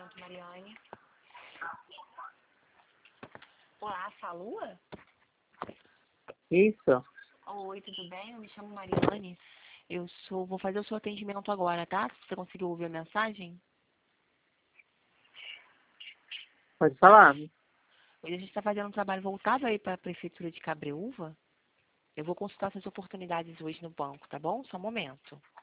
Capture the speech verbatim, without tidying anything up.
atendimento, Mariane. Olá, Salua? Isso. Oi, tudo bem? Eu me chamo Mariane. Eu sou, vou fazer o seu atendimento agora, tá? Você conseguiu ouvir a mensagem? Pode falar. Hoje a gente está fazendo um trabalho voltado aí para a Prefeitura de Cabreúva. Eu vou consultar essas oportunidades hoje no banco, tá bom? Só um momento.